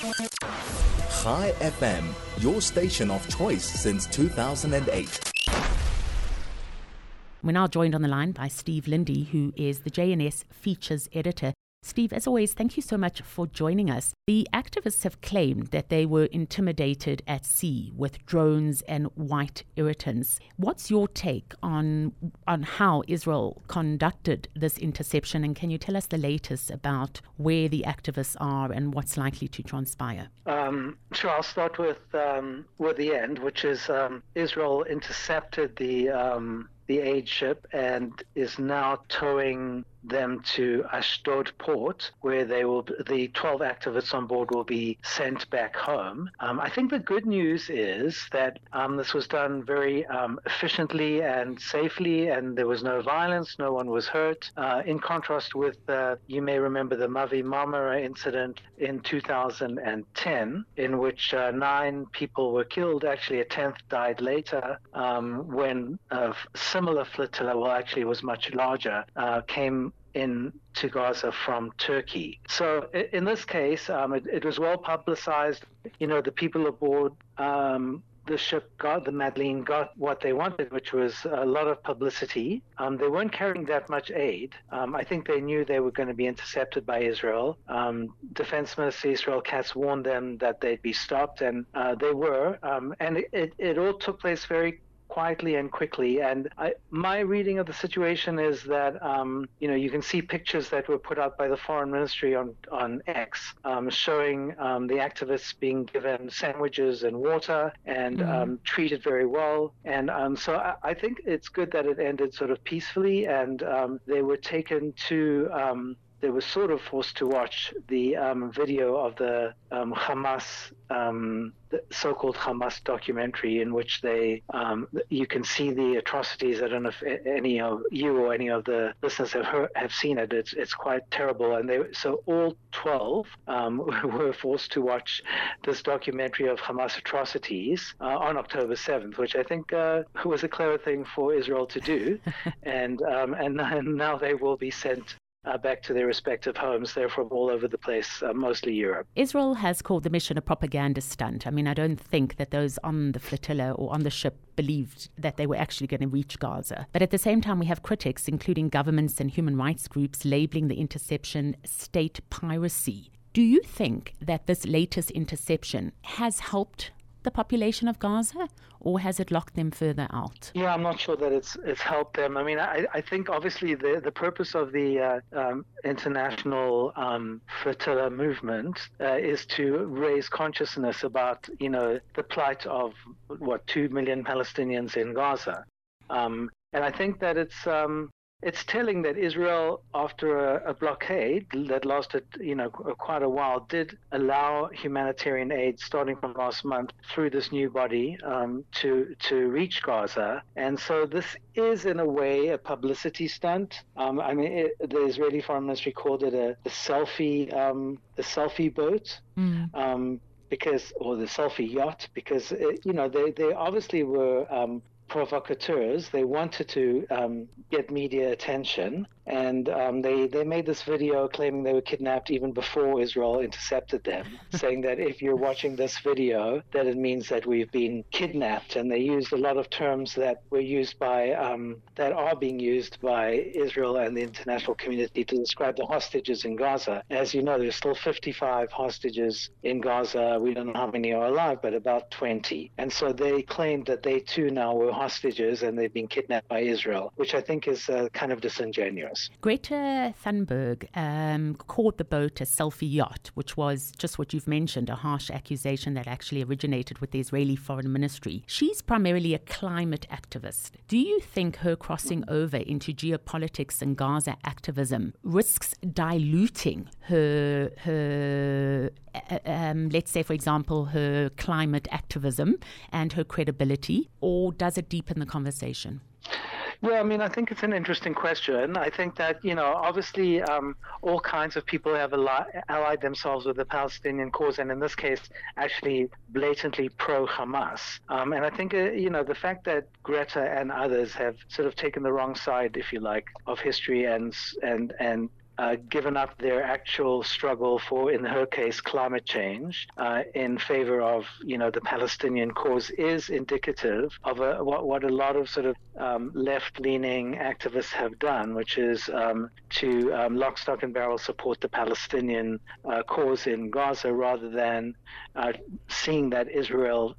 Chai FM, your station of choice since 2008. We're now joined on the line by Steve Lindy, who is the JNS Features Editor. Steve, as always, thank you so much for joining us. The activists have claimed that they were intimidated at sea with drones and white irritants. What's your take on how Israel conducted this interception, and can you tell us the latest about where the activists are and what's likely to transpire? Sure, I'll start with the end, which is Israel intercepted the aid ship and is now towing them to Ashdod port, where the 12 activists on board will be sent back home. I think the good news is that this was done very efficiently and safely, and there was no violence, no one was hurt. In contrast with, you may remember the Mavi Marmara incident in 2010, in which 9 people were killed. Actually, a 10th died later when a similar flotilla, well, actually it was much larger, came into Gaza from Turkey. So in this case, it was well publicized. You know, the people aboard the ship, the Madeleine, got what they wanted, which was a lot of publicity. They weren't carrying that much aid. I think they knew they were going to be intercepted by Israel. Defense Minister Israel Katz warned them that they'd be stopped, and they were. And it all took place very quietly and quickly. And my reading of the situation is that, you can see pictures that were put out by the Foreign Ministry on X showing the activists being given sandwiches and water and treated very well. And so I think it's good that it ended sort of peacefully, and they were taken to they were sort of forced to watch the video of the Hamas, the so-called Hamas documentary, in which you can see the atrocities. I don't know if any of you or any of the listeners have seen it. It's quite terrible. And so all 12 were forced to watch this documentary of Hamas atrocities on October 7th, which I think was a clever thing for Israel to do. and now they will be sent back to their respective homes. They're from all over the place, mostly Europe. Israel has called the mission a propaganda stunt. I mean, I don't think that those on the flotilla or on the ship believed that they were actually going to reach Gaza. But at the same time, we have critics, including governments and human rights groups, labeling the interception state piracy. Do you think that this latest interception has helped the population of Gaza, or has it locked them further out? Yeah, I'm not sure that it's helped them. I mean, I think obviously the purpose of the international flotilla movement is to raise consciousness about, the plight of 2 million Palestinians in Gaza, and I think that it's telling that Israel, after a blockade that lasted, quite a while, did allow humanitarian aid starting from last month through this new body to reach Gaza. And so this is, in a way, a publicity stunt. The Israeli Foreign Ministry called it the selfie boat. Or the selfie yacht, because they obviously were provocateurs. They wanted to get media attention, and they made this video claiming they were kidnapped even before Israel intercepted them, saying that if you're watching this video, that it means that we've been kidnapped. And they used a lot of terms that were used by that are being used by Israel and the international community to describe the hostages in Gaza. As you know, there's still 55 hostages in Gaza. We don't know how many are alive, but about 20. And so they claimed that they too now were hostages and they've been kidnapped by Israel, which I think is kind of disingenuous. Greta Thunberg called the boat a selfie yacht, which was just what you've mentioned, a harsh accusation that actually originated with the Israeli Foreign Ministry. She's primarily a climate activist. Do you think her crossing over into geopolitics and Gaza activism risks diluting her let's say, for example, her climate activism and her credibility, or does it deepen the conversation? Yeah, I mean, I think it's an interesting question. I think that, obviously all kinds of people have allied themselves with the Palestinian cause, and in this case, actually blatantly pro-Hamas. And I think, the fact that Greta and others have sort of taken the wrong side, if you like, of history and given up their actual struggle for, in her case, climate change in favor of, the Palestinian cause is indicative of what a lot of sort of left-leaning activists have done, which is to lock, stock, and barrel support the Palestinian cause in Gaza rather than seeing that Israel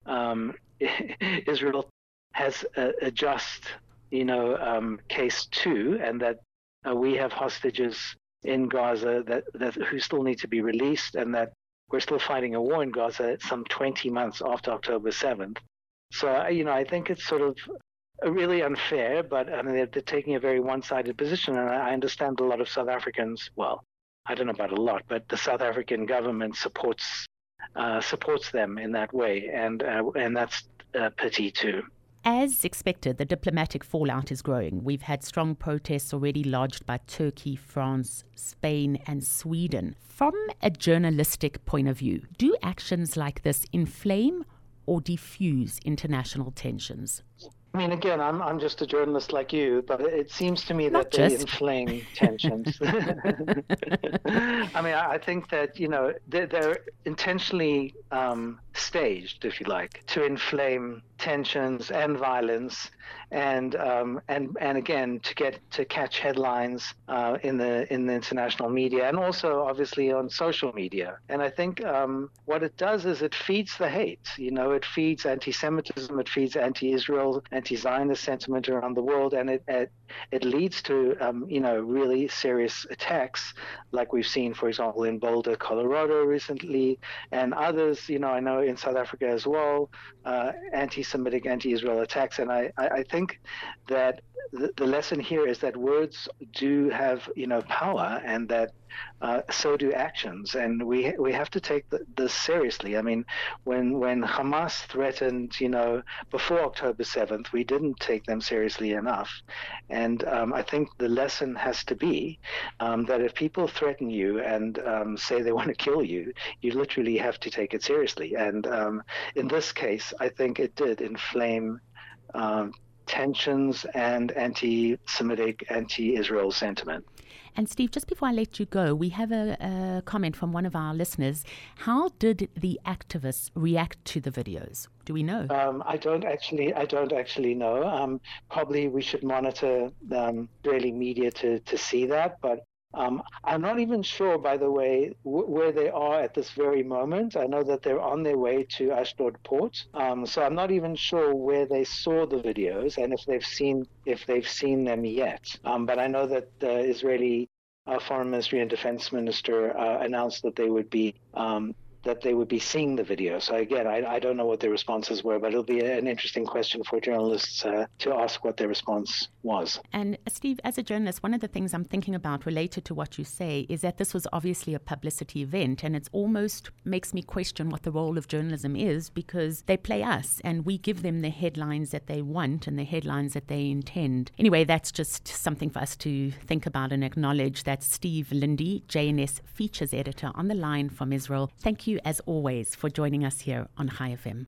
has a just, case too, and that we have hostages in Gaza that who still need to be released, and that we're still fighting a war in Gaza some 20 months after October 7th. So, I think it's sort of really unfair, but I mean, they're taking a very one-sided position, and I understand a lot of South Africans, well, I don't know about a lot, but the South African government supports them in that way, and that's a pity too. As expected, the diplomatic fallout is growing. We've had strong protests already lodged by Turkey, France, Spain, and Sweden. From a journalistic point of view, do actions like this inflame or diffuse international tensions? I mean, again, I'm just a journalist like you, but it seems to me that they inflame tensions. I mean, I think that, they're intentionally staged, if you like, to inflame tensions and violence, and again to catch headlines in the international media, and also obviously on social media. And I think what it does is it feeds the hate. It feeds anti-Semitism, it feeds anti-Israel, anti-Zionist sentiment around the world, and it leads to really serious attacks, like we've seen, for example, in Boulder, Colorado recently, and others. I know in South Africa as well, anti-Semitic, anti-Israel attacks. And I think that the lesson here is that words do have power, and that so do actions, and we have to take this seriously. I mean, when Hamas threatened, before October 7th, we didn't take them seriously enough, and I think the lesson has to be that if people threaten you and say they want to kill you, you literally have to take it seriously. And in this case, I think it did inflame tensions and anti-Semitic, anti-Israel sentiment. And Steve, just before I let you go, we have a comment from one of our listeners. How did the activists react to the videos? Do we know? I don't actually know. Probably we should monitor daily media to see that, but I'm not even sure, by the way, where they are at this very moment. I know that they're on their way to Ashdod port, so I'm not even sure where they saw the videos and if they've seen them yet. But I know that the Israeli Foreign Ministry and Defense Minister announced that they would be seeing the video. So again, I don't know what their responses were, but it'll be an interesting question for journalists to ask what their response was. And Steve, as a journalist, one of the things I'm thinking about related to what you say is that this was obviously a publicity event, and it almost makes me question what the role of journalism is, because they play us and we give them the headlines that they want and the headlines that they intend. Anyway, that's just something for us to think about and acknowledge. That Steve Lindy, JNS features editor, on the line from Israel. Thank you, as always, for joining us here on Chai FM.